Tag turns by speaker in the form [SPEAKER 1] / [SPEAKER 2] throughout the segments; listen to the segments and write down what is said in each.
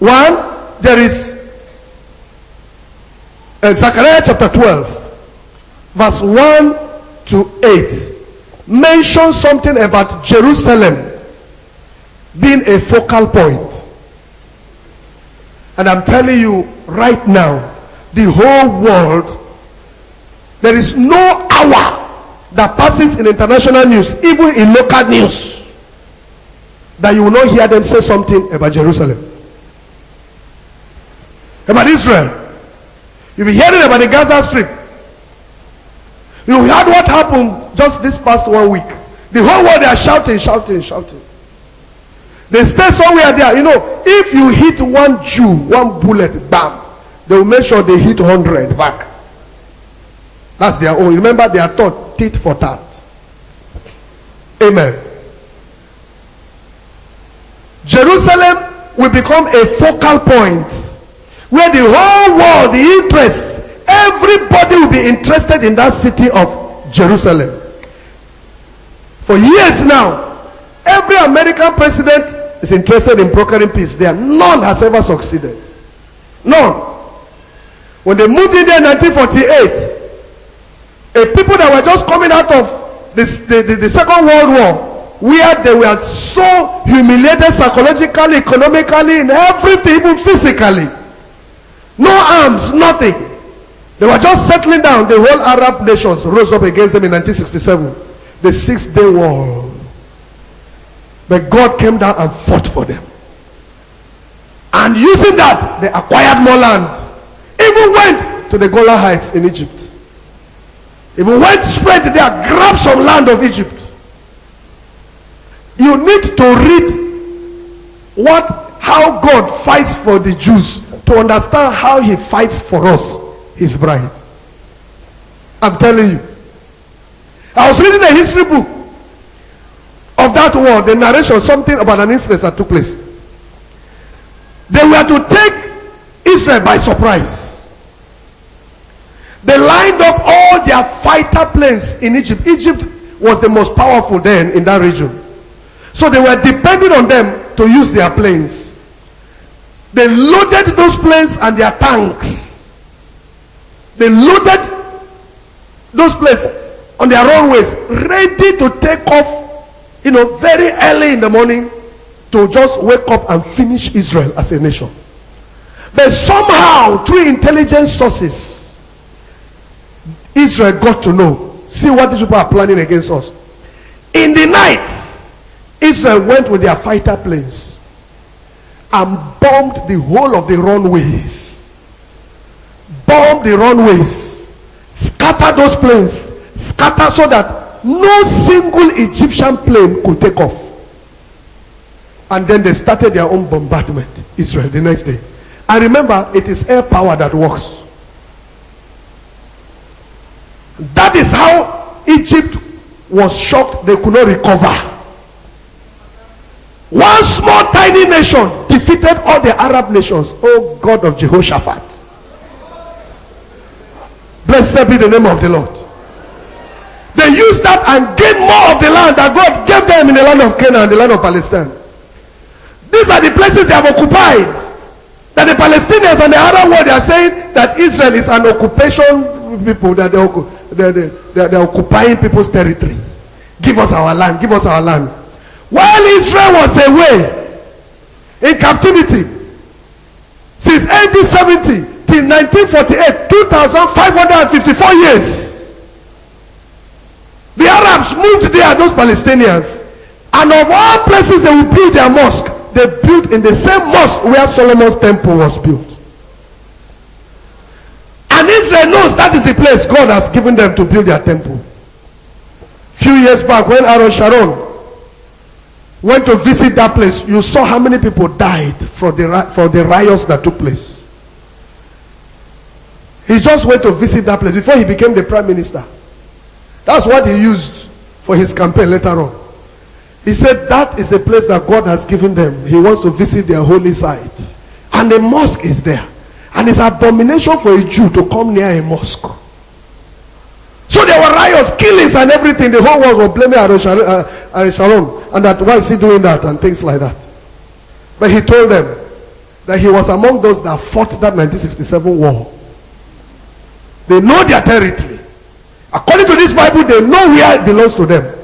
[SPEAKER 1] One, there is Zechariah chapter 12, verse 1 to 8, mentions something about Jerusalem being a focal point. And I'm telling you right now, the whole world, there is no hour that passes in international news, even in local news, that you will not hear them say something about Jerusalem, about Israel. You'll be hearing about the Gaza Strip. You heard what happened just this past 1 week. The whole world, they are shouting. They stay somewhere there. You know, if you hit one Jew, one bullet, bam, they will make sure they hit 100 back. That's their own. Remember, they are taught tit for tat. Amen. Jerusalem will become a focal point where the whole world, the interest, everybody will be interested in that city of Jerusalem. For years now, every American president is interested in brokering peace there. None has ever succeeded. None. When they moved in there in 1948, a people that were just coming out of the Second World War, where they were so humiliated psychologically, economically, in everything, even physically. No arms, nothing. They were just settling down. The whole Arab nations rose up against them in 1967. The 6-day war. But God came down and fought for them. And using that, they acquired more land. Even went to the Golan Heights in Egypt. Even went spread there, grabbed some land of Egypt. You need to read how God fights for the Jews to understand how he fights for us, his bride. I'm telling you. I was reading a history book of that war, the narration, something about an incident that took place. They were to take Israel by surprise. They lined up all their fighter planes in Egypt. Egypt was the most powerful then in that region. So they were depending on them to use their planes. They loaded those planes and their tanks. They loaded those planes on their runways, ready to take off, very early in the morning to just wake up and finish Israel as a nation. But somehow, through intelligence sources, Israel got to know, see what these people are planning against us. In the night, Israel went with their fighter planes and bombed the whole of the runways. Bombed the runways. Scattered those planes. Scattered so that no single Egyptian plane could take off. And then they started their own bombardment, Israel, the next day. And remember, it is air power that works. That is how Egypt was shocked they could not recover. One small tiny nation defeated all the Arab nations. Oh God of Jehoshaphat. Blessed be the name of the Lord. They used that and gained more of the land that God gave them in the land of Canaan, the land of Palestine. These are the places they have occupied. That the Palestinians and the Arab world, they are saying that Israel is an occupation people, that they're occupying people's territory. Give us our land, give us our land. While Israel was away in captivity since 1870 till 1948, 2,554 years, the Arabs moved there, those Palestinians, and of all places they will build their mosque, they built in the same mosque where Solomon's temple was built. And Israel knows that is the place God has given them to build their temple. Few years back, when Aaron Sharon went to visit that place, you saw how many people died for the riots that took place. He just went to visit that place before he became the prime minister. That's what he used for his campaign later on. He said that is the place that God has given them. He wants to visit their holy site. And the mosque is there. And it's an abomination for a Jew to come near a mosque. So there were riots, killings and everything. The whole world was blaming Aaron Sharon. And that, why is he doing that? And things like that. But he told them, that he was among those that fought that 1967 war. They know their territory. According to this Bible, they know where it belongs to them.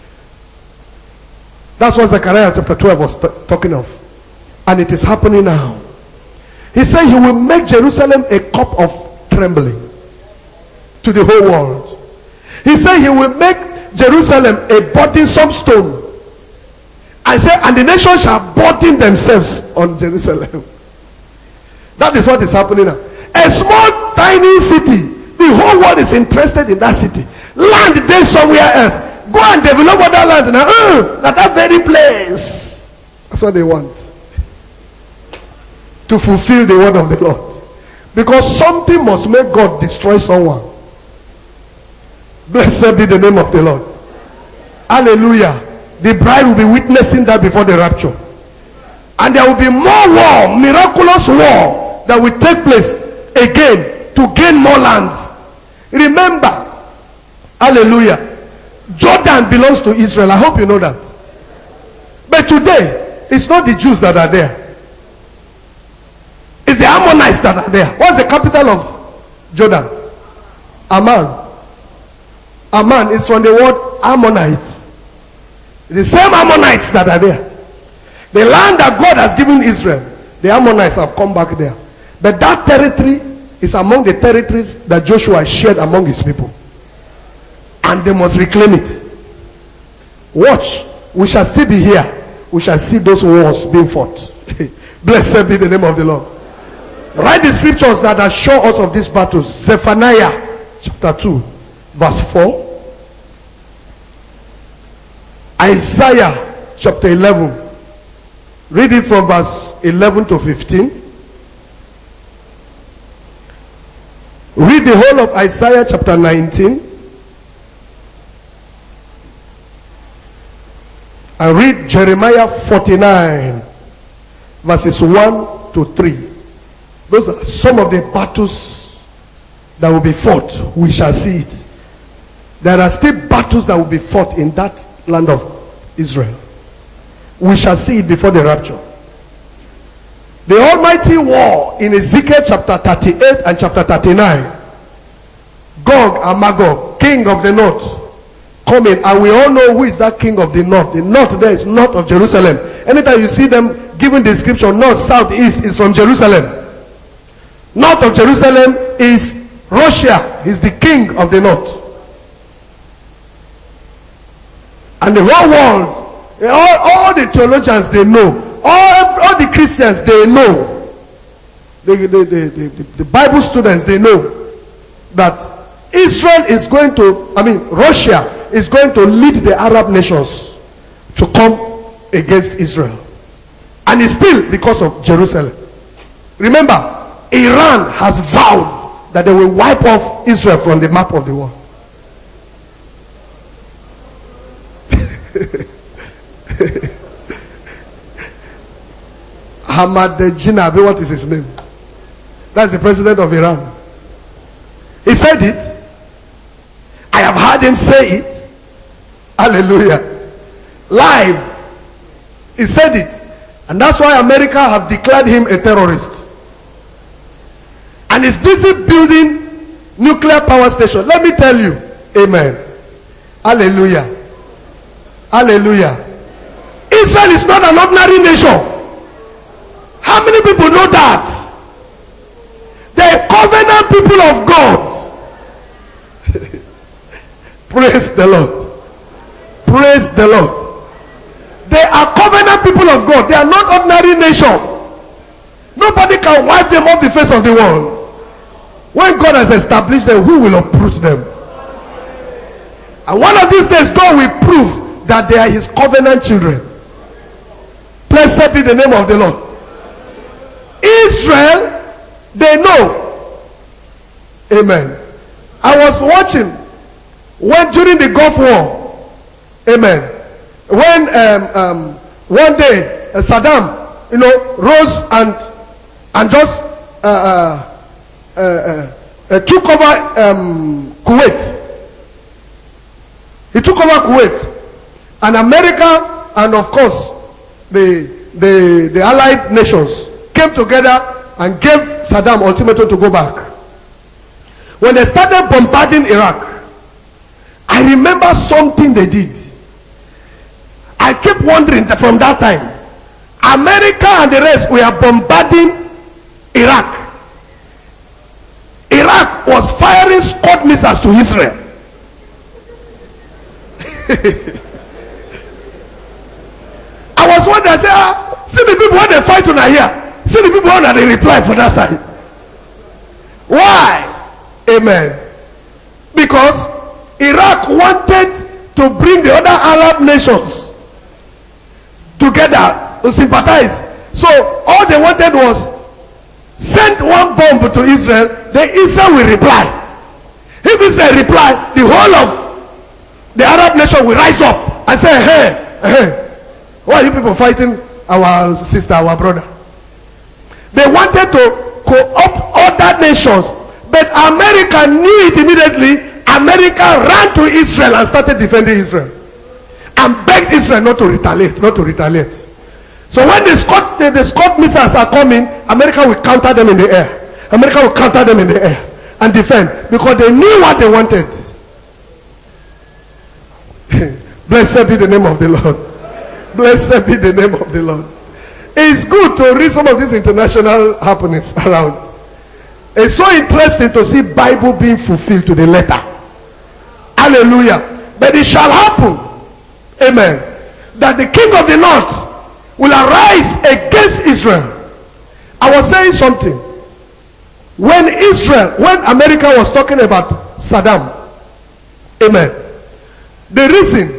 [SPEAKER 1] That's what Zechariah chapter 12 was talking of. And it is happening now. He said he will make Jerusalem a cup of trembling to the whole world. He said he will make Jerusalem a burdensome stone. And said, and the nations shall burden themselves on Jerusalem. That is what is happening now. A small, tiny city. The whole world is interested in that city. Land there somewhere else. Go and develop other land now. That very place. That's what they want. To fulfill the word of the Lord. Because something must make God destroy someone. Blessed be the name of the Lord. Hallelujah. The bride will be witnessing that before the rapture. And there will be more war, miraculous war, that will take place again to gain more lands. Remember, hallelujah, Jordan belongs to Israel. I hope you know that. But today, it's not the Jews that are there. It's the Ammonites that are there. What's the capital of Jordan? Amman. Amman is from the word Ammonites. The same Ammonites that are there. The land that God has given Israel, the Ammonites have come back there. But that territory is among the territories that Joshua shared among his people. And they must reclaim it. Watch. We shall still be here. We shall see those wars being fought. Blessed be the name of the Lord. Write the scriptures that assure us of these battles. Zephaniah chapter 2 verse 4. Isaiah chapter 11. Read it from verse 11 to 15. Read the whole of Isaiah chapter 19. And read Jeremiah 49 verses 1 to 3. Those are some of the battles that will be fought. We shall see it. There are still battles that will be fought in that land of Israel. We shall see it before the rapture. The almighty war in Ezekiel chapter 38 and chapter 39. Gog and Magog, king of the north, coming, and we all know who is that king of the north. The north there is north of Jerusalem. Anytime you see them giving the description, north, south, east, is from Jerusalem. North of Jerusalem is Russia. He's the king of the north. And the whole world, all the theologians, they know. All the Christians, they know. The Bible students, they know that Israel is going to, Russia is going to lead the Arab nations to come against Israel. And it's still because of Jerusalem. Remember, Iran has vowed that they will wipe off Israel from the map of the world. Ahmadinejad, what is his name? That's the president of Iran. He said it. I have heard him say it. Hallelujah. Live. He said it. And that's why America have declared him a terrorist. And is busy building nuclear power station. Let me tell you. Amen. Hallelujah. Hallelujah. Israel is not an ordinary nation. How many people know that? They are covenant people of God. Praise the Lord. Praise the Lord. They are covenant people of God. They are not ordinary nation. Nobody can wipe them off the face of the world. When God has established them, who will uproot them? And one of these days, God will prove that they are his covenant children. Blessed be the name of the Lord. Israel, they know. Amen. I was watching when during the Gulf War, amen, when one day Saddam, rose and just took over Kuwait. He took over Kuwait, and America and of course the allied nations came together and gave Saddam ultimatum to go back. When they started bombarding Iraq, I remember something they did. I kept wondering that from that time, America and the rest were bombarding Iraq. Iraq was firing Scud missiles to Israel. I was wondering, I said, see the people when they fight on here, see the people when they reply for that side. Why? Amen. Because Iraq wanted to bring the other Arab nations together to sympathize. So all they wanted was send one bomb to Israel, then Israel will reply. If Israel reply, the whole of the Arab nation will rise up and say, hey, why are you people fighting our sister, our brother? They wanted to co-opt other nations, but America knew it immediately. America ran to Israel and started defending Israel and begged Israel not to retaliate. So when the Scud missiles are coming, America will counter them in the air. America will counter them in the air and defend, because they knew what they wanted. Blessed be the name of the Lord. Blessed be the name of the Lord. It's good to read some of these international happenings around. It's so interesting to see Bible being fulfilled to the letter. Hallelujah. But it shall happen, amen, that the king of the north will arise against Israel. I was saying something. When America was talking about Saddam, amen, the reason,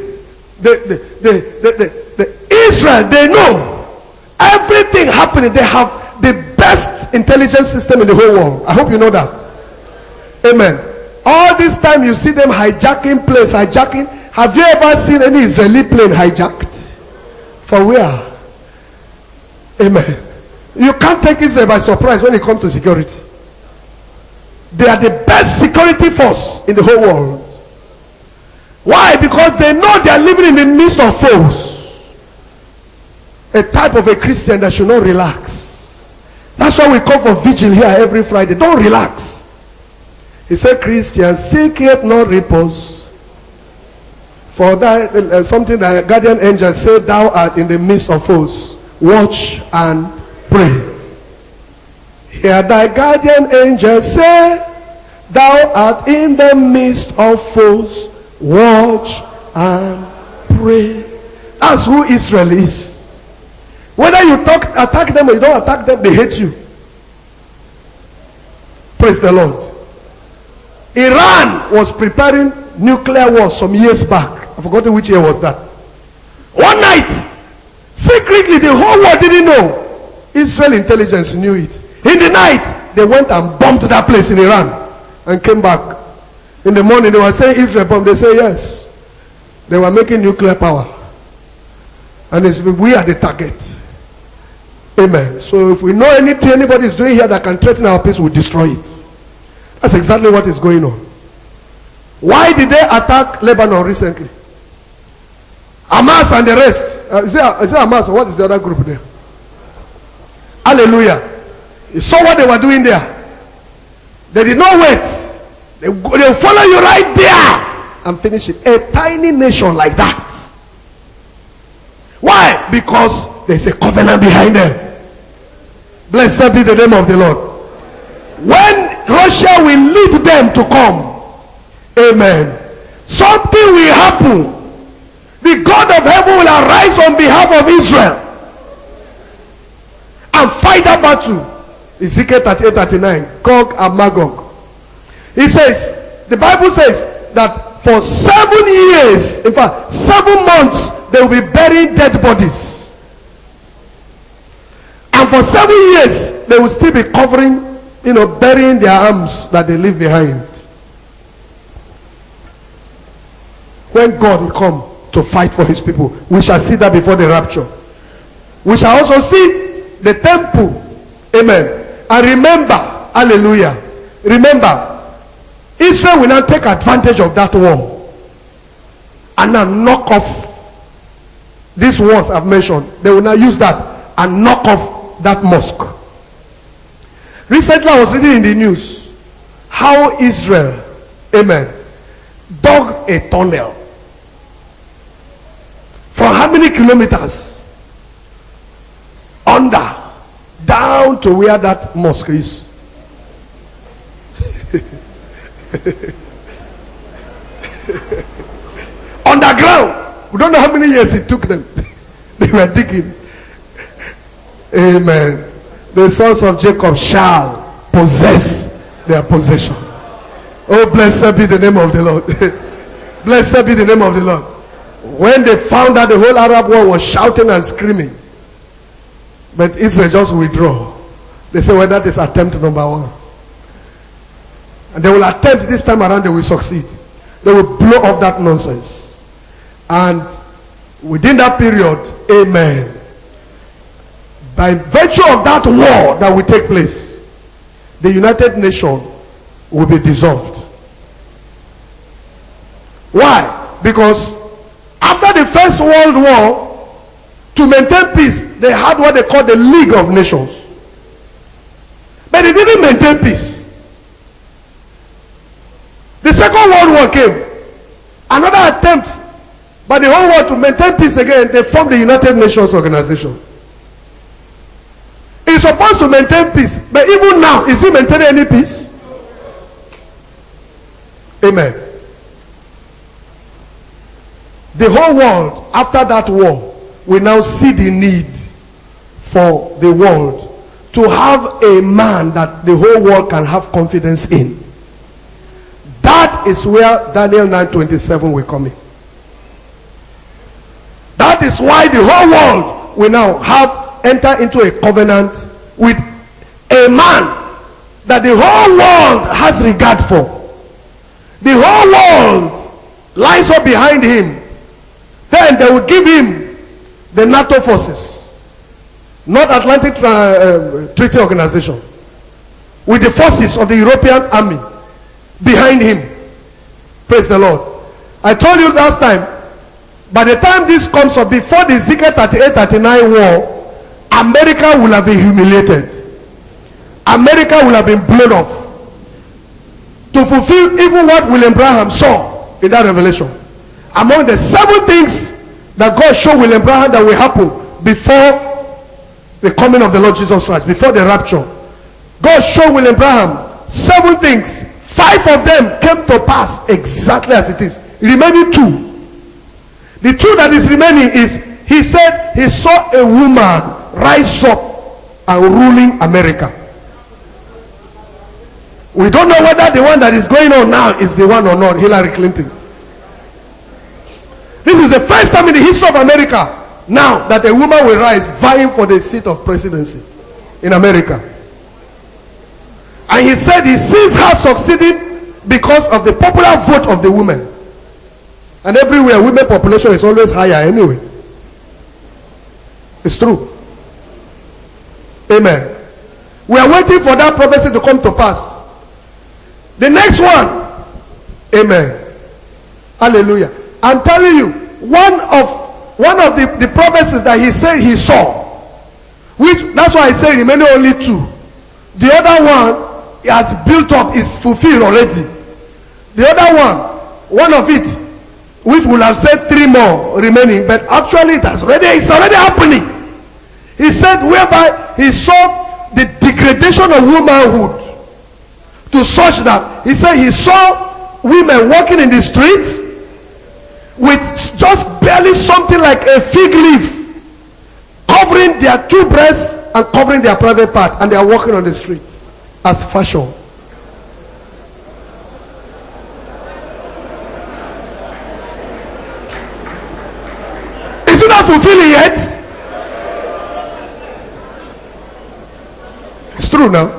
[SPEAKER 1] the Israel, they know everything happening. They have the best intelligence system in the whole world. I hope you know that. Amen. All this time you see them hijacking planes, hijacking. Have you ever seen any Israeli plane hijacked? For where? Amen. You can't take Israel by surprise when it comes to security. They are the best security force in the whole world. Why? Because they know they are living in the midst of foes. A type of a Christian that should not relax. That's why we come for vigil here every Friday. Don't relax. He said, Christians, seek yet not repose. For that, something that guardian angel said, thou art in the midst of foes. Watch and pray. Hear thy guardian angel say, thou art in the midst of foes. Watch and pray. That's who Israel is. Whether you attack them or you don't attack them, they hate you. Praise the Lord. Iran was preparing nuclear war some years back. I've forgotten which year was that. One night, secretly, the whole world didn't know. Israel intelligence knew it. In the night, they went and bombed that place in Iran and came back. In the morning, they were saying Israel bombed. They say yes. They were making nuclear power. And we are the target. Amen. So if we know anything anybody is doing here that can threaten our peace, we'll destroy it. That's exactly what is going on. Why did they attack Lebanon recently? Hamas and the rest. Is it Hamas or what is the other group there? Hallelujah. You saw what they were doing there. They did not wait. They will follow you right there and finish it. A tiny nation like that. Why? Because there's a covenant behind them. Blessed be the name of the Lord. When Russia will lead them to come, amen, something will happen. The God of heaven will arise on behalf of Israel and fight that battle. Ezekiel 38:39, Gog and Magog. He says, the Bible says that for 7 years, in fact 7 months, they will be burying dead bodies. And for 7 years, they will still be covering, burying their arms that they leave behind. When God will come to fight for his people, we shall see that before the rapture. We shall also see the temple. Amen. And remember, hallelujah, remember, Israel will now take advantage of that war and now knock off these walls I've mentioned. They will now use that and knock off that mosque. Recently I was reading in the news how Israel, amen, dug a tunnel. For how many kilometers? Under, down to where that mosque is. Underground. We don't know how many years it took them. They were digging. Amen. The sons of Jacob shall possess their possession. Oh, blessed be the name of the Lord. Blessed be the name of the Lord. When they found out, the whole Arab world was shouting and screaming. But Israel just withdraw. They say, well, that is attempt number one. And they will attempt this time around, they will succeed. They will blow up that nonsense. And within that period, amen, by virtue of that war that will take place, the United Nations will be dissolved. Why? Because after the First World War, to maintain peace, they had what they call the League of Nations. But they didn't maintain peace. The Second World War came. Another attempt by the whole world to maintain peace again, they formed the United Nations Organization. It's supposed to maintain peace, but even now, is it maintaining any peace? Amen. The whole world, after that war, will now see the need for the world to have a man that the whole world can have confidence in. That is where Daniel 9:27 will come in. That is why the whole world will now enter into a covenant with a man that the whole world has regard for. The whole world lines up behind him. Then they will give him the NATO forces, North Atlantic Treaty Organization, with the forces of the European army behind him. Praise the Lord. I told you last time, by the time this comes up, before the Ezekiel 38-39 war, America will have been humiliated. America will have been blown up to fulfill even what William Branham saw in that revelation. Among the 7 things that God showed William Branham that will happen before the coming of the Lord Jesus Christ, before the rapture, God showed William Branham 7 things. 5 of them came to pass exactly as it is. Remaining 2. The 2 that is remaining is, he said he saw a woman rise up and ruling America. We don't know whether the one that is going on now is the one or not, Hillary Clinton. This is the first time in the history of America now that a woman will rise vying for the seat of presidency in America. And he said he sees her succeeding because of the popular vote of the women. And everywhere women population is always higher anyway. It's true. Amen. We are waiting for that prophecy to come to pass. The next one. Amen. Hallelujah. I'm telling you, one of the prophecies that he said he saw, which that's why I say remaining only 2. The other one has built up, is fulfilled already. The other one of it, which will have said 3 more remaining, but actually it's already happening. He said whereby he saw the degradation of womanhood to such that he said he saw women walking in the streets with just barely something like a fig leaf covering their 2 breasts and covering their private part, and they are walking on the streets as fashion. Is it not fulfilling yet? It's true now.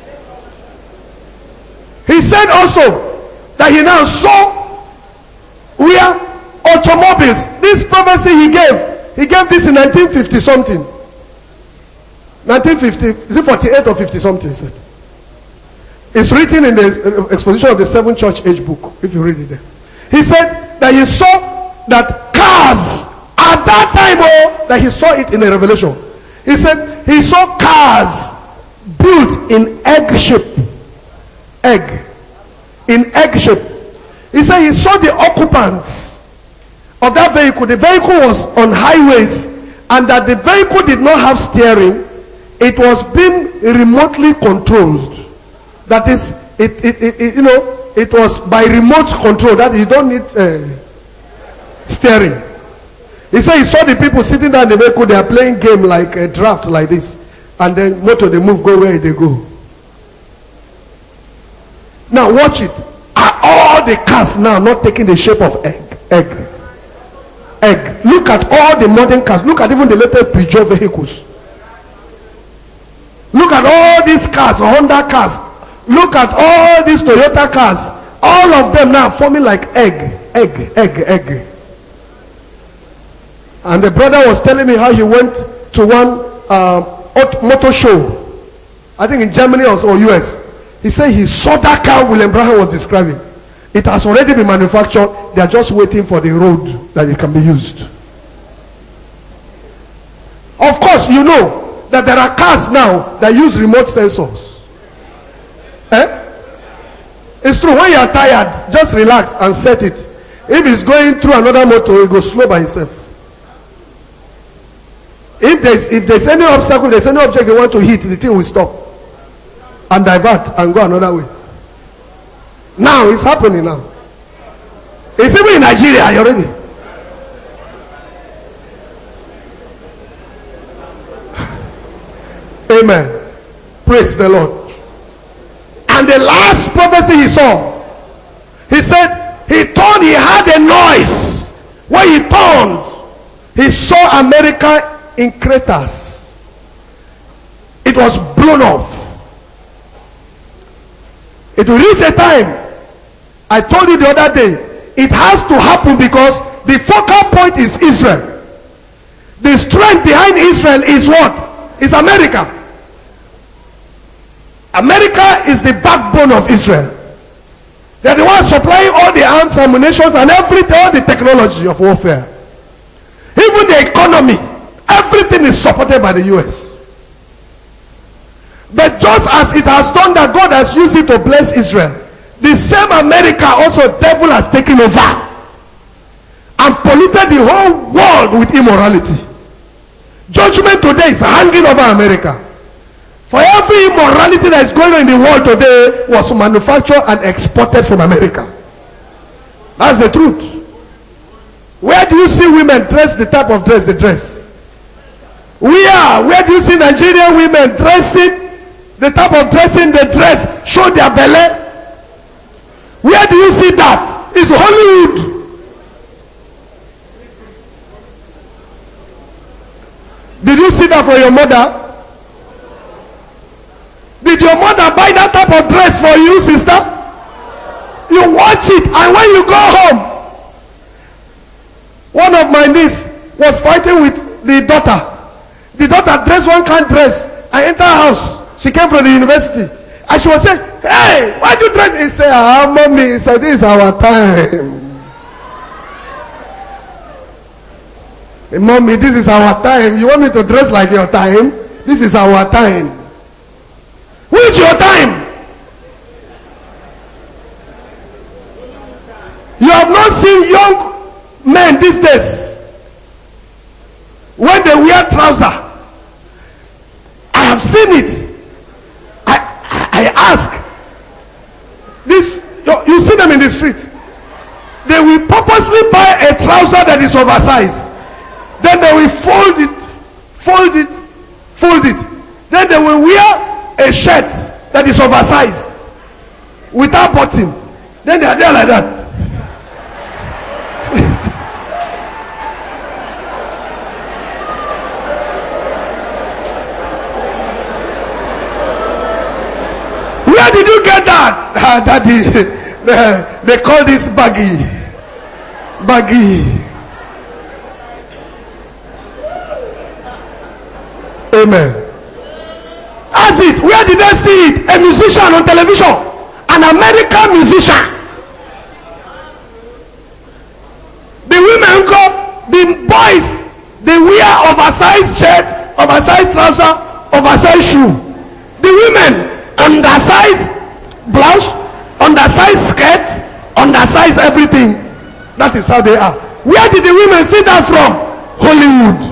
[SPEAKER 1] He said also that he now saw where automobiles, this prophecy he gave this in 1950 something. 1950, is it 48 or 50 something, he said. It's written in the exposition of the 7 Church Age book, if you read it there. He said that he saw that cars, at that time, that he saw it in the revelation. He said he saw cars built in egg shape. Egg. In egg shape. He said he saw the occupants of that vehicle. The vehicle was on highways, and that the vehicle did not have steering. It was being remotely controlled. That is, it was by remote control. That you don't need steering. He said he saw the people sitting down in the vehicle. They are playing game like a draft like this, and then motor they move, go where they go. Now watch it. Are all the cars now not taking the shape of egg? Egg. Look at all the modern cars. Look at even the latest Peugeot vehicles. Look at all these cars, Honda cars. Look at all these Toyota cars. All of them now forming like egg. And the brother was telling me how he went to one motor show. I think in Germany or US. He said he saw that car William Branham was describing. It has already been manufactured. They are just waiting for the road that it can be used. Of course, you know that there are cars now that use remote sensors. It's true. When you are tired, just relax and set it. If it's going through another motor, it goes slow by itself. If there's any obstacle, there's any object you want to hit, the thing will stop and divert and go another way. Now it's happening now. It's even in Nigeria already. Amen. Praise the Lord. And the last prophecy he saw, he said he turned, he had a noise. When he turned, he saw America in craters. It was blown off. It will reach a time, I told you the other day, it has to happen because the focal point is Israel. The strength behind Israel is what? Is America. America is the backbone of Israel. They are the ones supplying all the arms, ammunition, and everything, all the technology of warfare. Even the economy, everything is supported by the US. But just as it has done that, God has used it to bless Israel. The same America also devil has taken over and polluted the whole world with immorality. Judgment today is hanging over America. For every immorality that is going on in the world today was manufactured and exported from America. That's the truth. Where do you see women dress the type of dress they dress? Where do you see Nigerian women dressing the type of dressing they dress, show their belly? Where do you see that? It's Hollywood. Did you see that for your mother? Did your mother buy that type of dress for you, sister? You watch it, and when you go home, one of my niece was fighting with the daughter. The daughter dressed one kind of dress. I enter her house. She came from the university. And she was saying, hey, why do you dress? He said, mommy, he said, this is our time. Hey, mommy, this is our time. You want me to dress like your time? This is our time. Which your time? You have not seen young men these days when they wear trousers. I have seen it. I ask this, you see them in the street, they will purposely buy a trouser that is oversized, then they will fold it, then they will wear a shirt that is oversized without button, then they are there like that. Where did you get that? Daddy, they call this baggy. Amen. As it, where did they see it? A musician on television, an American musician. The women go, the boys, they wear oversized shirt, oversized trouser, oversized shoe. The women understand undersized blouse, undersized skirt, undersized everything. That is how they are. Where did the women see that from? Hollywood.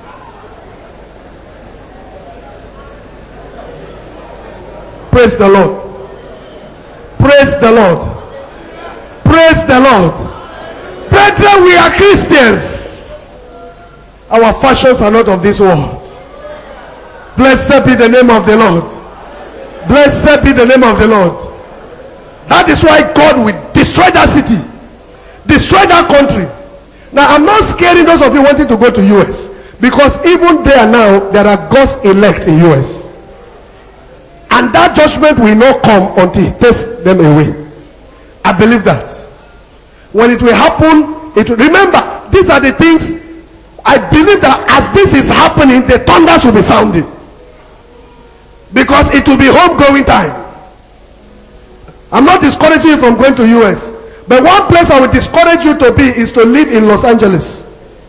[SPEAKER 1] Praise the Lord. Praise the Lord. Praise the Lord. Brethren, we are Christians. Our fashions are not of this world. Blessed be the name of the Lord. Blessed be the name of the Lord. That is why God will destroy that city. Destroy that country. Now, I'm not scaring those of you wanting to go to US. Because even there now, there are God's elect in US. And that judgment will not come until he takes them away. I believe that. When it will happen, it will, remember, these are the things. I believe that as this is happening, the thunders will be sounding. Because it will be homegoing time. I'm not discouraging you from going to US. But one place I will discourage you to be is to live in Los Angeles.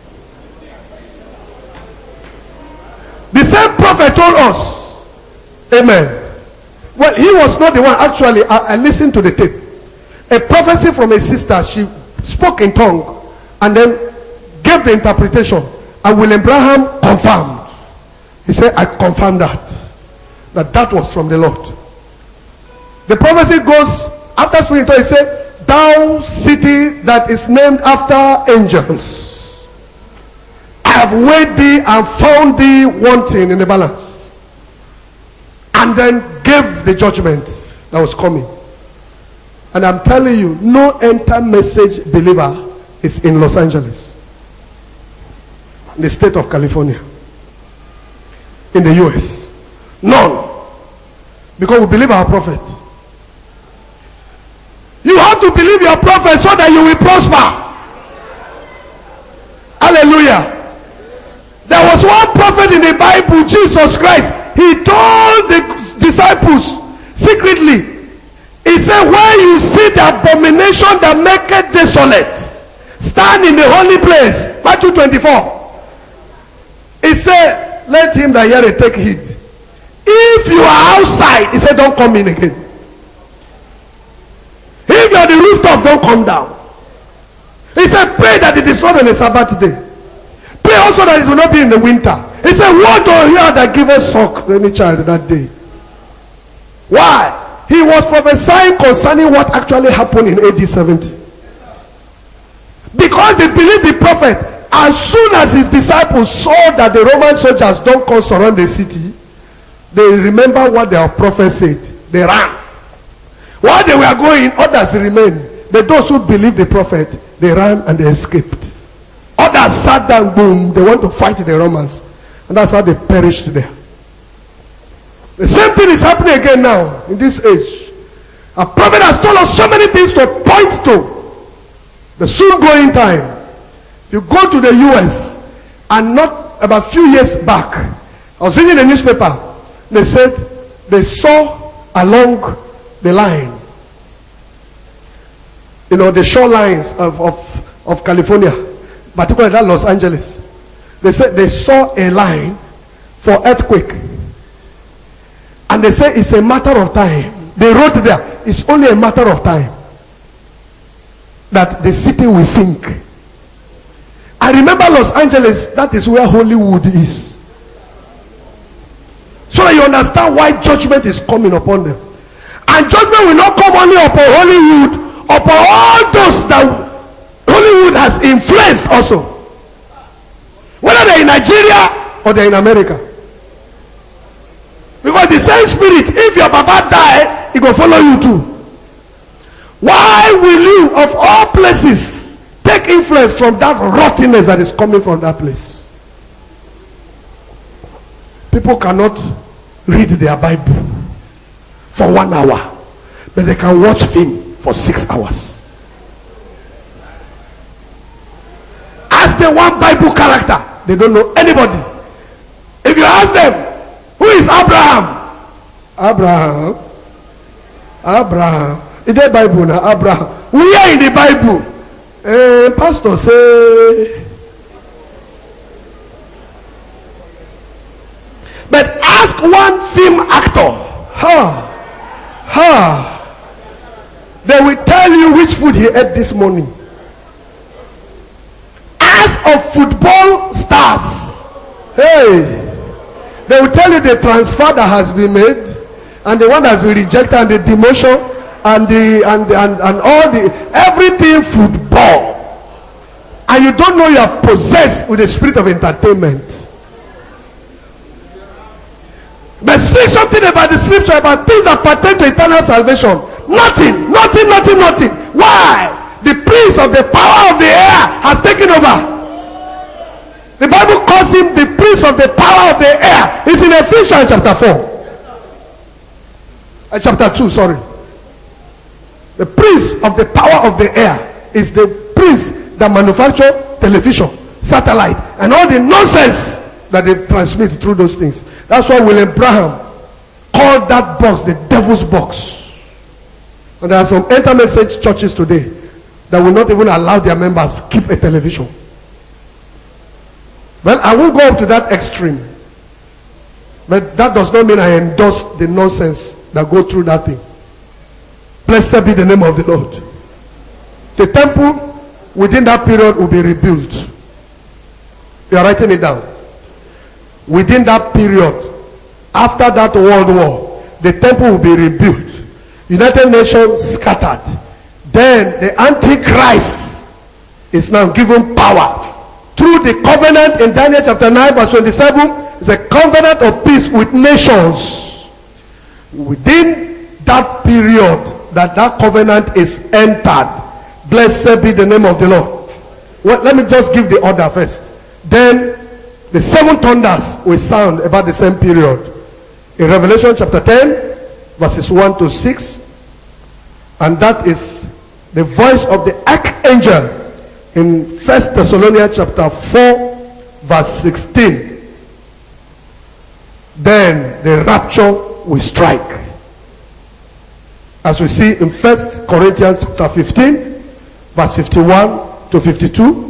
[SPEAKER 1] The same prophet told us. Amen. Well, he was not the one. Actually, I listened to the tape. A prophecy from a sister. She spoke in tongue and then gave the interpretation. And William Branham confirmed. He said, I confirm that was from the Lord. The prophecy goes, after speaking to it, he said, thou city that is named after angels, I have weighed thee and found thee wanting in the balance. And then gave the judgment that was coming. And I'm telling you, no enter message believer is in Los Angeles, in the state of California, in the US. None. Because we believe our prophet. You have to believe your prophet so that you will prosper. Hallelujah. There was one prophet in the Bible, Jesus Christ. He told the disciples secretly. He said, when you see the abomination that maketh desolate, stand in the holy place. Matthew 24. He said, let him that heareth take heed. If you are outside, he said, don't come in again. If you are the rooftop, don't come down. He said, pray that it is not on a Sabbath day. Pray also that it will not be in the winter. He said, what do you hear that giveth suck to any child that day? Why? He was prophesying concerning what actually happened in AD 70. Because they believed the prophet. As soon as his disciples saw that the Roman soldiers don't come surround the city, they remember what their prophet said. They ran. While they were going, others remained. But those who believed the prophet, they ran and they escaped. Others sat down, boom, they want to fight the Romans. And that's how they perished there. The same thing is happening again now, in this age. A prophet has told us so many things to point to. The soon going time. If you go to the US, and not about a few years back, I was reading a newspaper. They said they saw along the line, you know, the shorelines of California, particularly that Los Angeles. They said they saw a line for earthquake. And they say it's a matter of time. They wrote there, it's only a matter of time that the city will sink. I remember Los Angeles, that is where Hollywood is. So that you understand why judgment is coming upon them. And judgment will not come only upon Hollywood, upon all those that Hollywood has influenced also. Whether they're in Nigeria or they're in America. Because the same spirit, if your papa die, he will follow you too. Why will you, of all places, take influence from that rottenness that is coming from that place? People cannot read their Bible for 1 hour, but they can watch film for 6 hours. Ask them one Bible character, they don't know anybody. If you ask them, who is Abraham? Abraham. In the Bible now, Abraham. Where in the Bible? Pastor say. But ask one film actor. They will tell you which food he ate this morning. As of football stars, hey, they will tell you the transfer that has been made, and the one that has been rejected, and the demotion, and all the everything football. And you don't know you are possessed with the spirit of entertainment. But speak something about the scripture, about things that pertain to eternal salvation. Nothing. Why? The prince of the power of the air has taken over. The Bible calls him the prince of the power of the air. It's in Ephesians chapter 4. Chapter 2, sorry. The prince of the power of the air is the prince that manufactures television, satellite, and all the nonsense that they transmit through those things. That's why William Branham called that box the devil's box. And there are some enter-message churches today that will not even allow their members keep a television. Well, I won't go up to that extreme. But that does not mean I endorse the nonsense that go through that thing. Blessed be the name of the Lord. The temple within that period will be rebuilt. You are writing it down. Within that period, after that world war, the temple will be rebuilt. United Nations scattered. Then the Antichrist is now given power. Through the covenant in Daniel chapter 9 verse 27, it's a covenant of peace with nations. Within that period that covenant is entered, blessed be the name of the Lord. Well, let me just give the order first. Then the seven thunders will sound about the same period. In Revelation chapter 10 verses 1 to 6, and that is the voice of the archangel in 1 Thessalonians chapter 4 verse 16. Then the rapture will strike, as we see in 1 Corinthians chapter 15 verse 51 to 52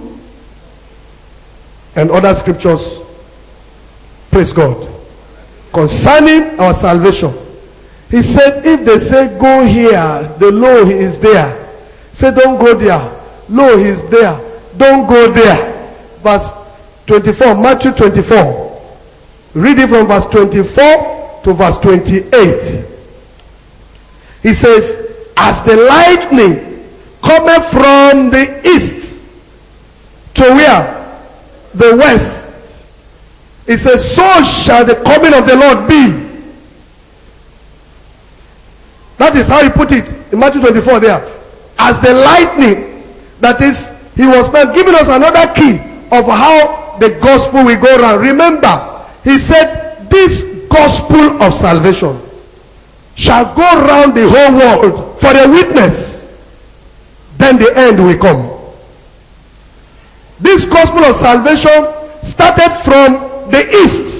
[SPEAKER 1] and other scriptures. Praise God. Concerning our salvation, he said, if they say go here, the lo, he is there. Say don't go there, lo, he is there, don't go there. Verse 24, Matthew 24. Read it from verse 24 to verse 28. He says, as the lightning cometh from the east to where? The west. It says, so shall the coming of the Lord be. That is how he put it in Matthew 24 there. As the lightning, that is, he was now giving us another key of how the gospel will go around. Remember, he said, this gospel of salvation shall go around the whole world for a witness. Then the end will come. This gospel of salvation started from the east.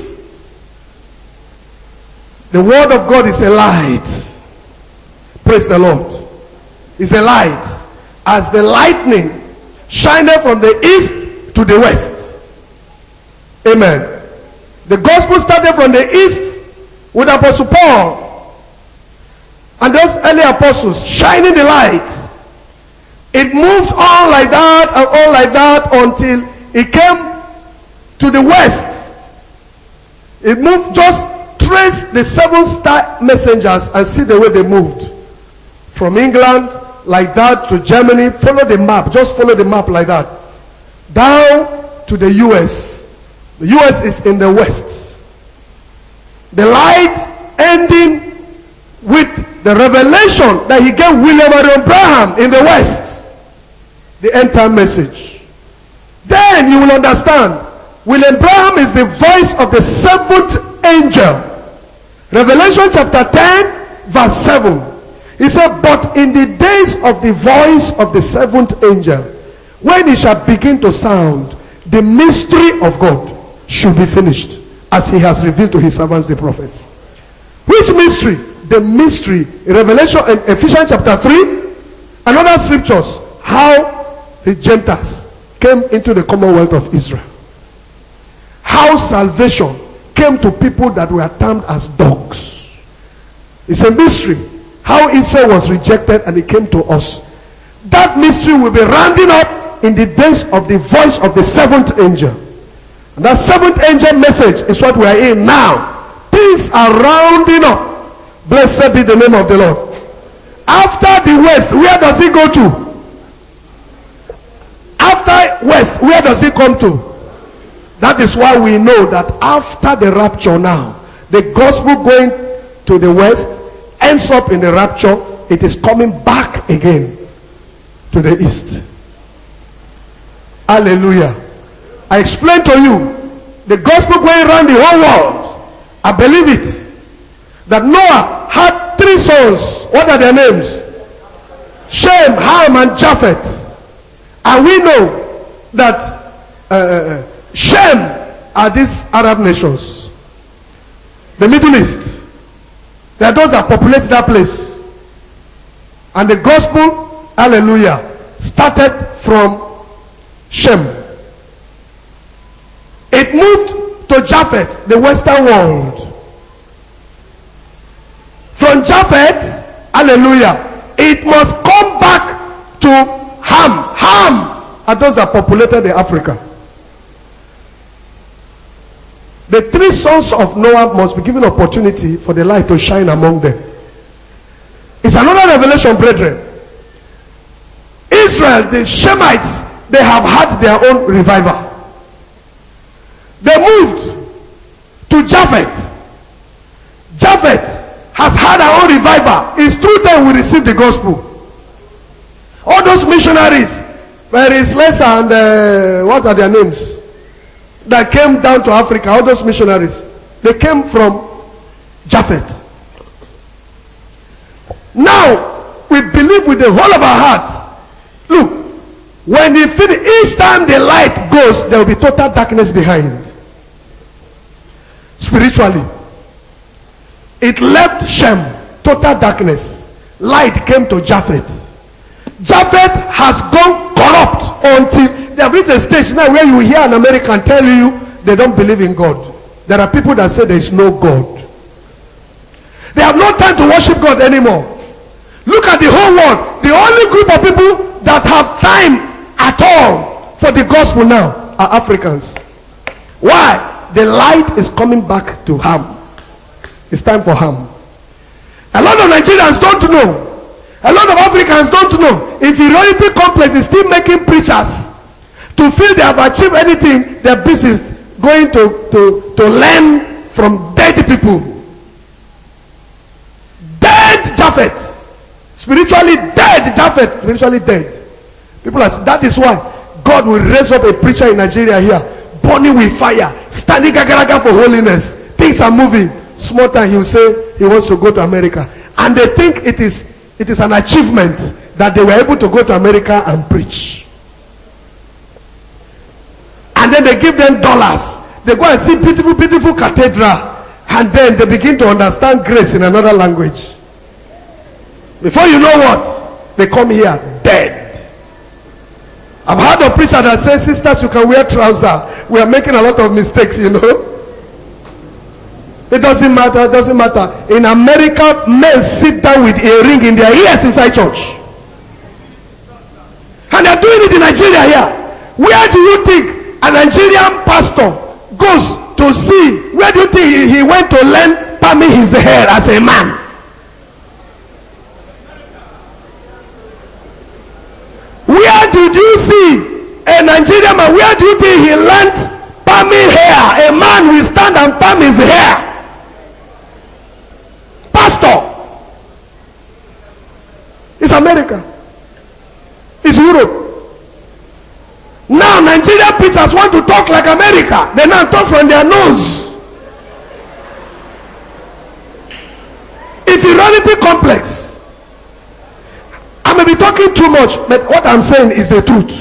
[SPEAKER 1] The word of God is a light. Praise the Lord. It's a light. As the lightning shineth from the east to the west. Amen. The gospel started from the east with Apostle Paul and those early apostles shining the light. It moved on like that and on like that until it came to the west. It moved, just trace the 7 star messengers and see the way they moved. From England like that to Germany, follow the map, just follow the map like that. Down to the US. The US is in the west. The light ending with the revelation that he gave William Marion Branham in the west. The end time message. Then you will understand, William Branham is the voice of the 7th angel. Revelation chapter 10 verse 7. He said, but in the days of the voice of the 7th angel, when it shall begin to sound, the mystery of God should be finished, as he has revealed to his servants the prophets. Which mystery? The mystery in Revelation and Ephesians chapter 3 and other scriptures, how the Gentiles came into the commonwealth of Israel. How salvation came to people that were termed as dogs. It's a mystery. how Israel was rejected and it came to us. That mystery will be rounding up in the days of the voice of the seventh angel. And that seventh angel message is what we are in now. Things are rounding up. Blessed be the name of the Lord. After the west, where does he go to? After west, where does he come to? That is why we know that after the rapture now, the gospel going to the west ends up in the rapture. It is coming back again to the east. Hallelujah. I explained to you the gospel going around the whole world. I believe it. That Noah had 3 sons. What are their names? Shem, Ham, and Japheth. And we know that Shem are these Arab nations. The Middle East. They are those that populate that place. And the gospel, hallelujah, started from Shem. It moved to Japheth, the western world. From Japheth, hallelujah, it must come back to Ham. Ham are those that populated the Africa. The 3 sons of Noah must be given opportunity for the light to shine among them. It's another revelation, brethren. Israel, the Shemites, they have had their own revival. They moved to Japheth. Japheth has had our own revival. It's through them we receive the gospel. All those missionaries, Mary Slessor and what are their names, that came down to Africa, all those missionaries, they came from Japheth. Now, we believe with the whole of our heart. Look, when they finish, each time the light goes, there will be total darkness behind. Spiritually, it left Shem, total darkness. Light came to Japheth. Japheth has gone corrupt until they have reached a stage now where you hear an American tell you they don't believe in God. There are people that say there is no God. They have no time to worship God anymore. Look at the whole world. The only group of people that have time at all for the gospel now are Africans. Why? The light is coming back to Ham. It's time for Ham. A lot of Nigerians don't know. A lot of Africans don't know. Inferiority complex is still making preachers to feel they have achieved anything. Their business going to learn from dead people. Dead Japheth. Spiritually dead Japheth. Spiritually dead. People are, that is why God will raise up a preacher in Nigeria here, burning with fire, standing gagaraga for holiness. Things are moving. Small time he will say he wants to go to America. And they think it is an achievement that they were able to go to America and preach. And then they give them dollars. They go and see beautiful, beautiful cathedral. And then they begin to understand grace in another language. Before you know what, they come here dead. I've heard a preacher that says, sisters, you can wear trousers. We are making a lot of mistakes, you know. It doesn't matter, it doesn't matter. In America, men sit down with a ring in their ears inside church. And they're doing it in Nigeria here. Where do you think a Nigerian pastor goes to see? Where do you think he went to learn palming his hair as a man? Where did you see a Nigerian man? Where do you think he learned palming hair? A man will stand and palm his hair. Pastor. It's America. It's Europe. Now Nigerian preachers want to talk like America. They now talk from their nose. Inferiority complex. I may be talking too much, but what I'm saying is the truth.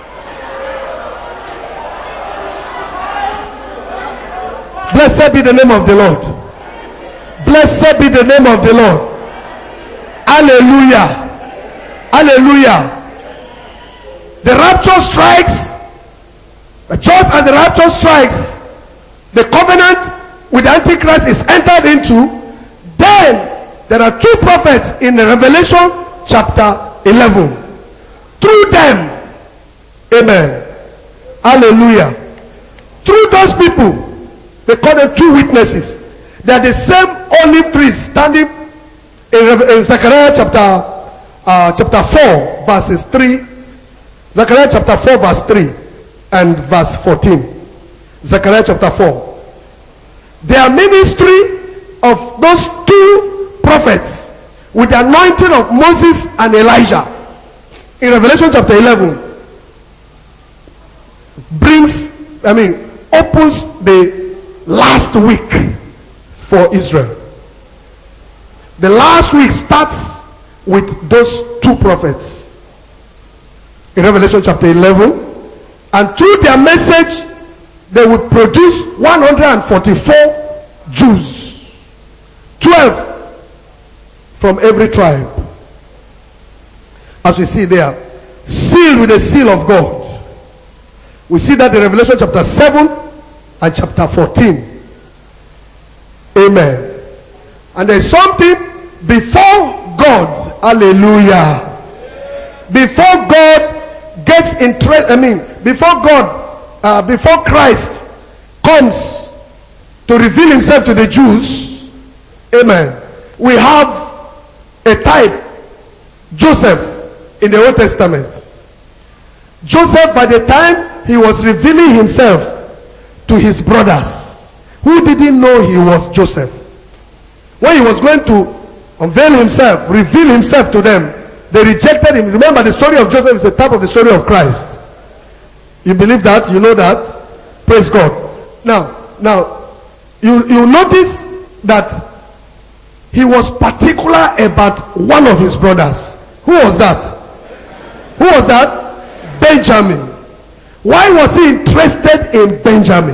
[SPEAKER 1] Blessed be the name of the Lord. Blessed be the name of the Lord. Hallelujah. Hallelujah. The rapture strikes. Just as the rapture strikes, the covenant with the Antichrist is entered into. Then there are two prophets in Revelation chapter 11. Through them, amen, hallelujah, through those people, they call them two witnesses. They are the same olive trees standing in Zechariah chapter 4 verses 3. Zechariah chapter 4 verse 3 and verse 14. Zechariah chapter 4. Their ministry of those two prophets with the anointing of Moses and Elijah in Revelation chapter 11 opens the last week for Israel. The last week starts with those two prophets in Revelation chapter 11, and through their message they would produce 144 Jews, 12 from every tribe, as we see there, sealed with the seal of God. We see that in Revelation chapter 7 and chapter 14. Amen. And there is something before God, hallelujah, before God gets interested, before Christ comes to reveal himself to the Jews, amen, we have a type, Joseph, in the Old Testament. Joseph, by the time he was revealing himself to his brothers, who didn't know he was Joseph, when he was going to unveil himself, reveal himself to them, they rejected him. Remember, the story of Joseph is a type of the story of Christ. You believe that? You know that? Praise God. Now, you notice that he was particular about one of his brothers. Who was that? Who was that? Benjamin. Why was he interested in Benjamin?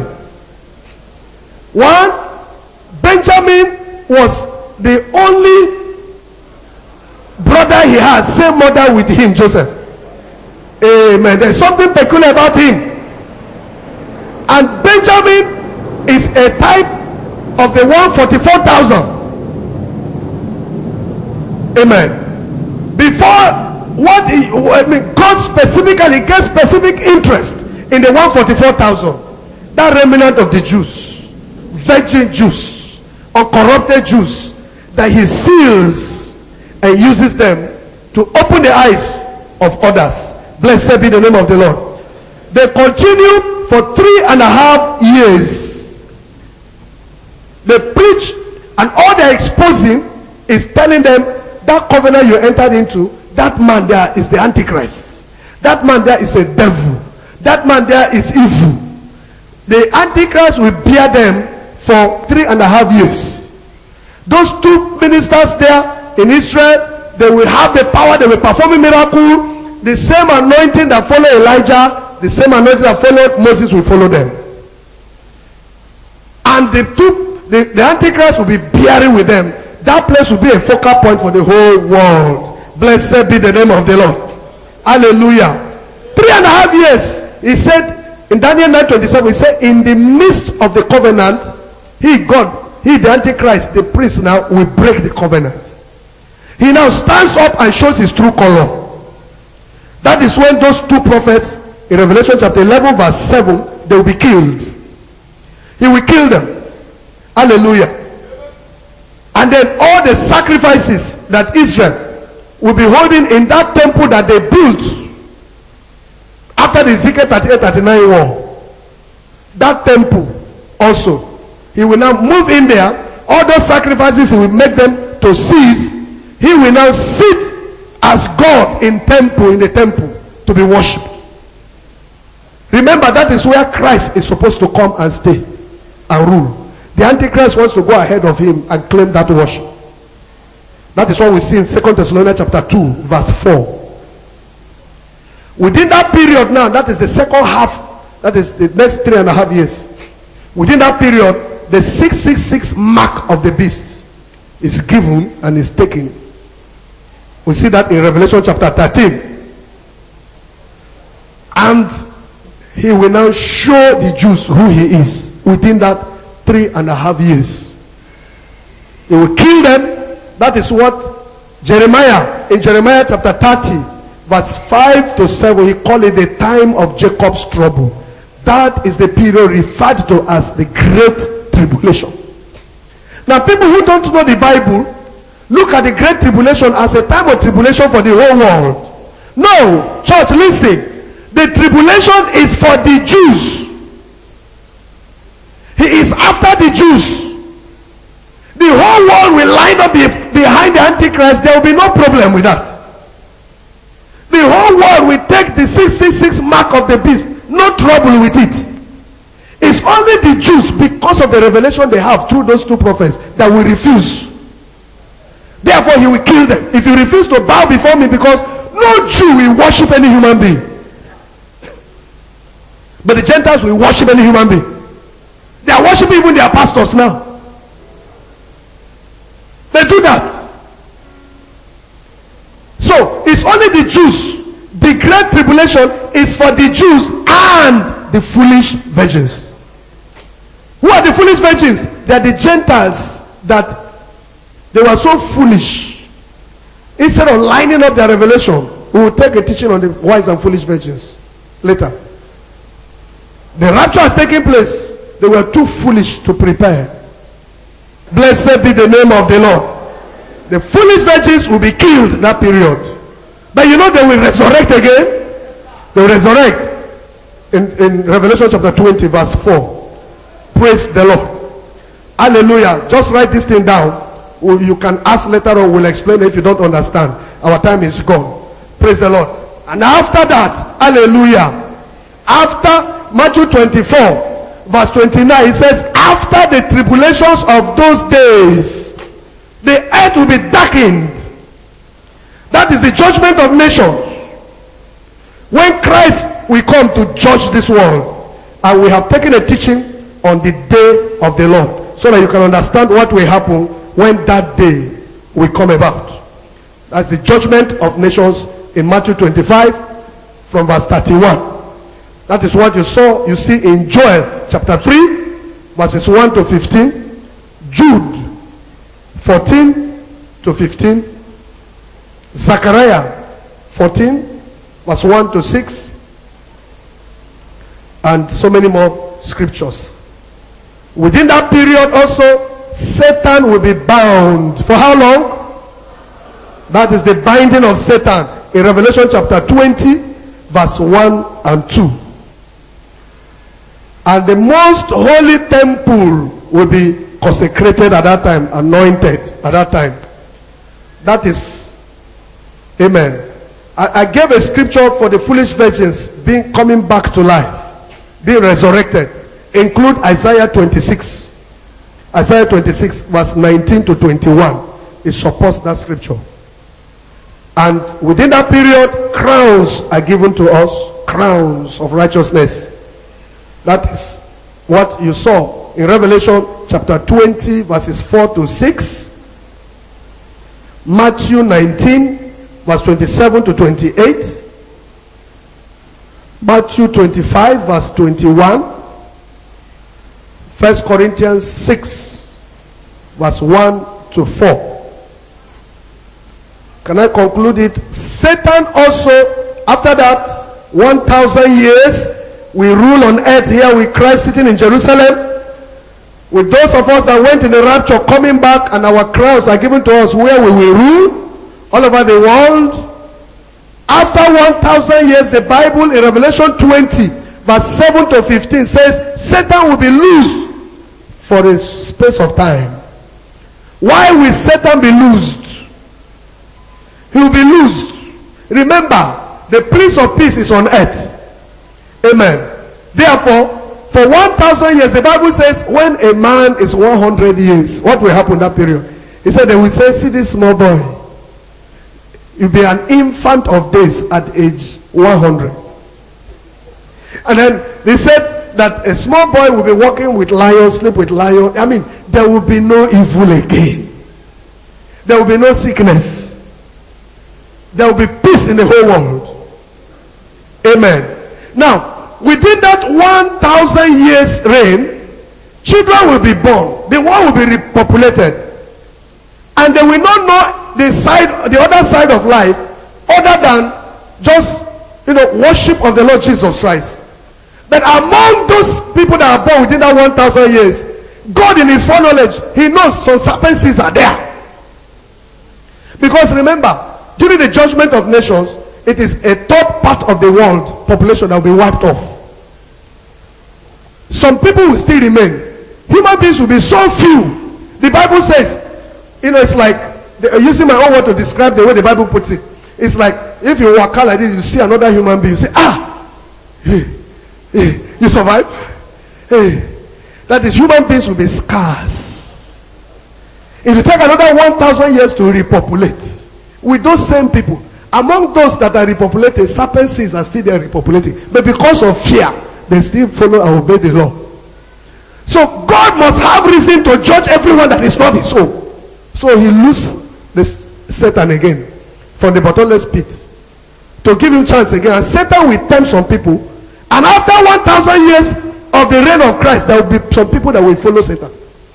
[SPEAKER 1] One, Benjamin was the only brother he had, same mother with him, Joseph. Amen. There's something peculiar about him. And Benjamin is a type of the 144,000. Amen. Before God specifically gave specific interest in the 144,000. That remnant of the Jews, virgin Jews, uncorrupted Jews, that he seals and uses them to open the eyes of others. Blessed be the name of the Lord. They continue for 3.5 years. They preach, and all they're exposing is telling them that covenant you entered into, that man there is the Antichrist. That man there is a devil. That man there is evil. The Antichrist will bear them for 3.5 years. Those two ministers there in Israel, they will have the power, they will perform a miracle. The same anointing that followed Elijah, the same anointing that followed Moses will follow them. And the Antichrist will be bearing with them. That place will be a focal point for the whole world. Blessed be the name of the Lord. Hallelujah. 3.5 years. He said in Daniel 9:27, he said, in the midst of the covenant, he, the Antichrist, the prince now, will break the covenant. He now stands up and shows his true color. That is when those two prophets in Revelation chapter 11 verse 7, they will be killed. He will kill them. Hallelujah. And then all the sacrifices that Israel will be holding in that temple that they built after the Ezekiel 38-39 war, that temple also, he will now move in there. All those sacrifices, he will make them to cease. He will now sit as God in the temple to be worshipped. Remember, that is where Christ is supposed to come and stay and rule. The Antichrist wants to go ahead of him and claim that worship. That is what we see in 2 Thessalonians chapter 2 verse 4. Within that period now, that is the second half, that is the next 3.5 years. Within that period, the 666 mark of the beast is given and is taken. We see that in Revelation chapter 13. And he will now show the Jews who he is within that 3.5 years. He will kill them That is what Jeremiah, in Jeremiah chapter 30, verse 5 to 7, he called it the time of Jacob's trouble. That is the period referred to as the Great Tribulation. Now, people who don't know the Bible look at the Great Tribulation as a time of tribulation for the whole world. No, church, listen. The tribulation is for the Jews. He is after the Jews. The whole world will line up behind the Antichrist. There will be no problem with that. The whole world will take the 666 mark of the beast. No trouble with it. It's only the Jews, because of the revelation they have through those two prophets, that will refuse. Therefore he will kill them. If you refuse to bow before me, because no Jew will worship any human being. But the Gentiles will worship any human being. They are worshiping even their pastors now. They do that. So it's only the Jews. The Great Tribulation is for the Jews and the foolish virgins. Who are the foolish virgins? They are the Gentiles that they were so foolish. Instead of lining up their revelation, we will take a teaching on the wise and foolish virgins later. The rapture has taken place. They were too foolish to prepare. Blessed be the name of the Lord. The foolish virgins will be killed in that period. But you know they will resurrect again. They will resurrect in Revelation chapter 20 verse 4. Praise the Lord. Hallelujah. Just write this thing down. You can ask later on. We'll explain if you don't understand. Our time is gone. Praise the Lord. And after that, hallelujah. After Matthew 24 verse 29, it says, after the tribulations of those days, the earth will be darkened. That is the judgment of nations. When Christ will come to judge this world. And we have taken a teaching on the day of the Lord, so that you can understand what will happen when that day will come about. That's the judgment of nations in Matthew 25 from verse 31. That is what you see in Joel chapter 3 verses 1 to 15, Jude 14 to 15, Zechariah 14 verse 1 to 6, and so many more scriptures. Within that period also, Satan will be bound. For how long? That is the binding of Satan in Revelation chapter 20 verse 1 and 2. And the most holy temple will be consecrated at that time, anointed at that time. That is, amen. I gave a scripture for the foolish virgins coming back to life, being resurrected. Include Isaiah 26. Isaiah 26 verse 19 to 21. It supports that scripture. And within that period, crowns are given to us, crowns of righteousness. That is what you saw in Revelation chapter 20 verses 4 to 6. Matthew 19 verse 27 to 28. Matthew 25 verse 21. 1 Corinthians 6 verse 1 to 4. Can I conclude it? Satan also, after that 1,000 years, we rule on earth here with Christ sitting in Jerusalem. With those of us that went in the rapture coming back, and our crowns are given to us where we will rule all over the world. After 1,000 years, the Bible in Revelation 20 verse 7 to 15 says Satan will be loosed for a space of time. Why will Satan be loosed? He will be loosed. Remember, the Prince of Peace is on earth. Amen. Therefore, for 1,000 years, the Bible says when a man is 100 years, what will happen in that period? He said they will say, see this small boy. You'll be an infant of days at age 100. And then they said that a small boy will be walking with lions, sleep with lions. I mean, there will be no evil again. There will be no sickness. There will be peace in the whole world. Amen. Now, within that 1,000 years reign, children will be born. The world will be repopulated. And they will not know the other side of life other than just, worship of the Lord Jesus Christ. But among those people that are born within that 1,000 years, God in his foreknowledge, he knows some serpencies are there. Because remember, during the judgment of nations, it is a third part of the world population that will be wiped off. Some people will still remain. Human beings will be so few. The Bible says, it's like, using my own word to describe the way the Bible puts it. It's like, if you walk out like this, you see another human being, you say, hey, you survive? Hey. That is, human beings will be scarce. If you take another 1,000 years to repopulate, with those same people, among those that are repopulated, serpenties are still there repopulating. But because of fear, they still follow and obey the law. So God must have reason to judge everyone that is not his own. So he loosed this Satan again from the bottomless pit to give him chance again. And Satan will tempt some people. And after 1,000 years of the reign of Christ, there will be some people that will follow Satan.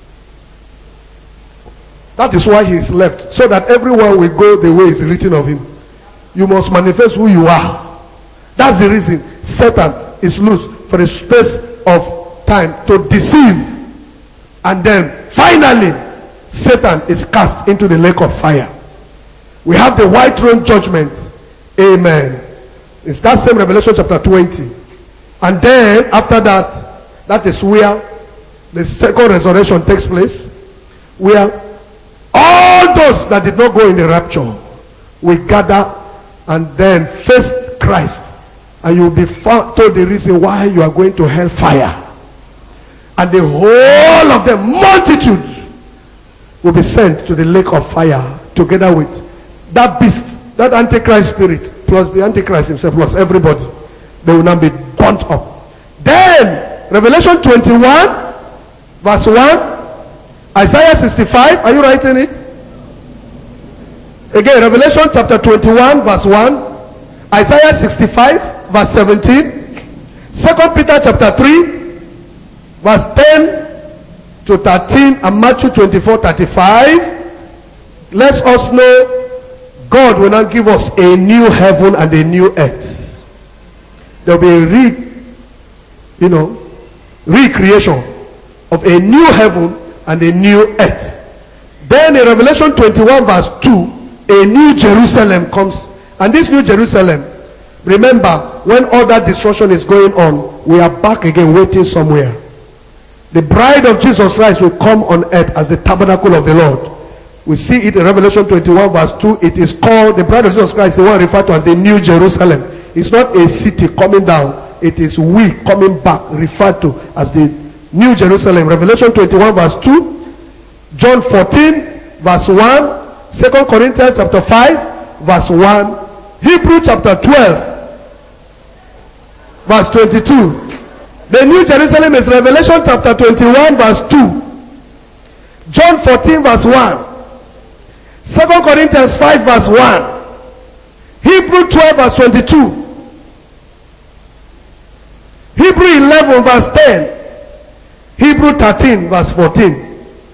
[SPEAKER 1] That is why he is left, so that everyone will go the way is written of him. You must manifest who you are. That's the reason Satan is loose for a space of time to deceive. And then finally Satan is cast into the lake of fire. We have the white throne judgment. Amen. It's that same Revelation chapter 20. And then after that, that is where the second resurrection takes place, where all those that did not go in the rapture will gather and then face Christ, and you will be told the reason why you are going to hellfire. And the whole of the multitude will be sent to the lake of fire together with that beast, that Antichrist spirit, plus the Antichrist himself, plus everybody. They will now be burnt up. Then Revelation 21 verse 1, Isaiah 65, are you writing it? Again, Revelation chapter 21 verse 1, Isaiah 65 verse 17, 2 Peter chapter 3 verse 10 to 13, and Matthew 24:35. Let us know God will not give us a new heaven and a new earth. There will be a recreation of a new heaven and a new earth. Then in Revelation 21 verse 2, a new Jerusalem comes. And this new Jerusalem, remember, when all that destruction is going on, we are back again waiting somewhere. The bride of Jesus Christ will come on earth as the tabernacle of the Lord. We see it in Revelation 21 verse 2. It is called, the bride of Jesus Christ, the one referred to as the new Jerusalem. It's not a city coming down. It is we coming back, referred to as the new Jerusalem. Revelation 21 verse 2. John 14 verse 1. 2 Corinthians chapter 5 verse 1. Hebrew chapter 12 verse 22. The new Jerusalem is Revelation chapter 21 verse 2. John 14 verse 1. 2 Corinthians 5 verse 1. Hebrew 12 verse 22. Hebrew 11 verse 10. Hebrew 13 verse 14.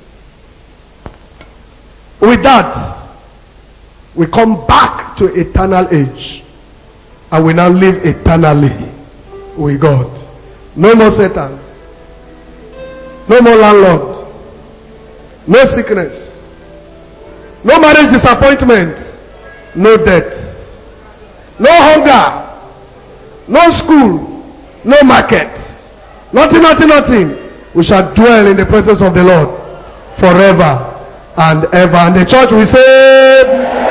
[SPEAKER 1] With that, we come back to eternal age, and we now live eternally with God. No more Satan, no more landlord, no sickness, no marriage disappointment, no debt, no hunger, no school, no market, nothing. We shall dwell in the presence of the Lord forever and ever. And the church will say,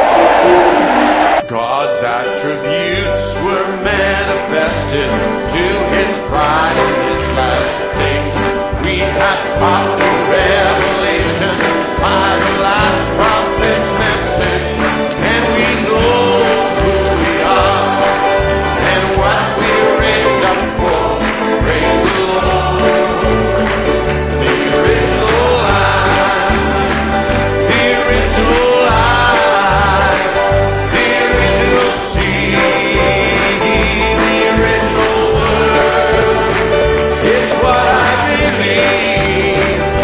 [SPEAKER 2] God's attributes were manifested to his bride in his last days. We have power, revelation by the last prophet's message, and we know who we are and what we raised up for. Praise the Lord. The original line, the original line, the original seed, the original word. It's what I believe.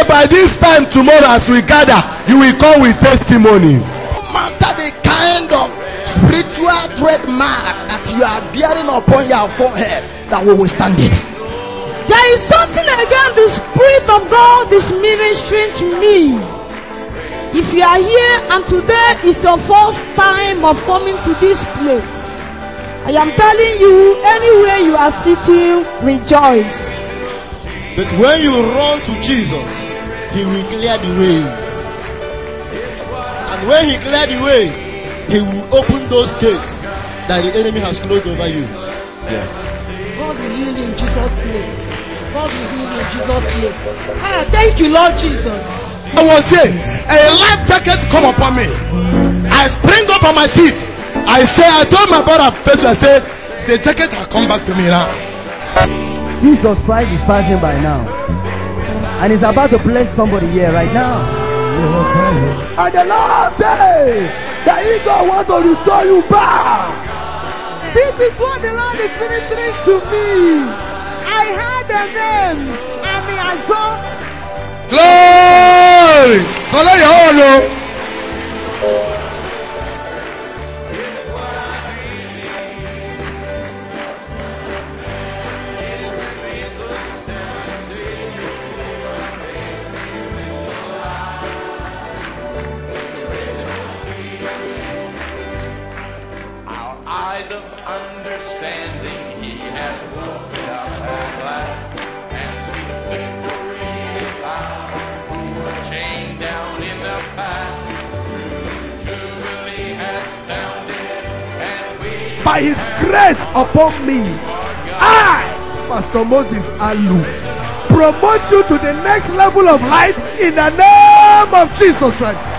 [SPEAKER 1] by this time tomorrow as we gather, you will come with testimony.
[SPEAKER 3] No matter the kind of spiritual thread mark that you are bearing upon your forehead, that will withstand it.
[SPEAKER 4] There is something again the Spirit of God is ministering to me. If you are here and today is your first time of coming to this place, I am telling you, anywhere you are sitting, rejoice.
[SPEAKER 3] But when you run to Jesus, He will clear the ways. And when He clears the ways, He will open those gates that the enemy has closed over you. Yeah.
[SPEAKER 4] God will heal in Jesus' name. God will heal in Jesus' name. Thank you, Lord Jesus.
[SPEAKER 1] I was saying, a life jacket come upon me. I spring up on my seat. I told my brother first, I said, the jacket has come back to me now.
[SPEAKER 5] Jesus Christ is passing by now. And he's about to bless somebody here right now.
[SPEAKER 1] And the Lord said, that He don't want to restore you back.
[SPEAKER 4] This is what the Lord is ministering to me. I had a name and He has gone.
[SPEAKER 1] Glory! Follow your own.
[SPEAKER 2] Our eyes of understanding He has opened up at last, and sweet victory is ours. Chain down in the past, true jubilee has sounded, and we
[SPEAKER 1] By His grace upon me, I, Pastor Moses Alu, promote you to the next level of life in the name of Jesus Christ.